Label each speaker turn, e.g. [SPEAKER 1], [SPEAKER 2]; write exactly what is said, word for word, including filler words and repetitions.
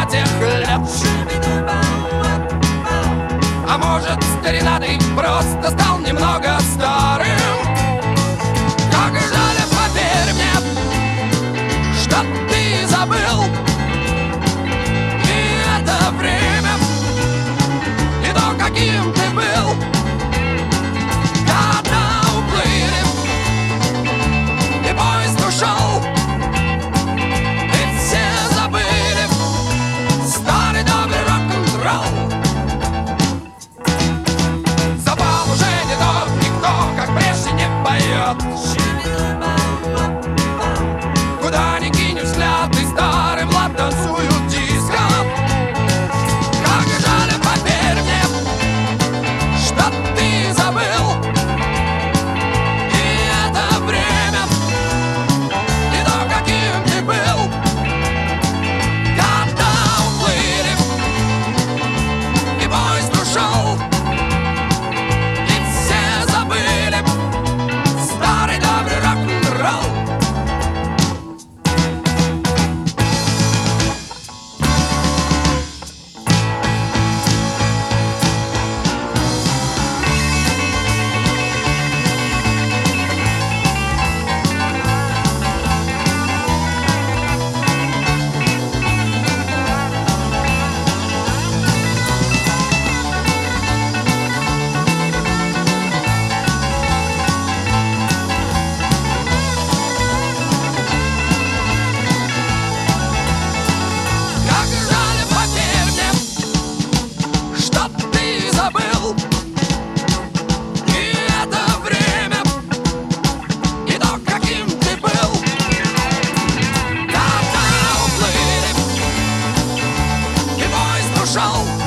[SPEAKER 1] до тех лет. А может, старина, ты просто стал немного старым. Как жаль, поверь мне, что ты забыл и это время, и то, каким ты был, когда уплыли и поезд ушел, и все забыли старый добрый рок-н-ролл. Запал уже не тот, никто, как прежде, не поет. Куда ни кинь взгляд, и старый Влад танцуют диско. Как жаль, поверь мне, что ты забыл и это время, и то, каким ты был, когда уплыли и поезд ушел, и все забыли старый добрый рок-н-ролл. Как жаль, поверь мне, что ты забыл и это время, и то, каким ты был, когда уплыли и поезд ушел.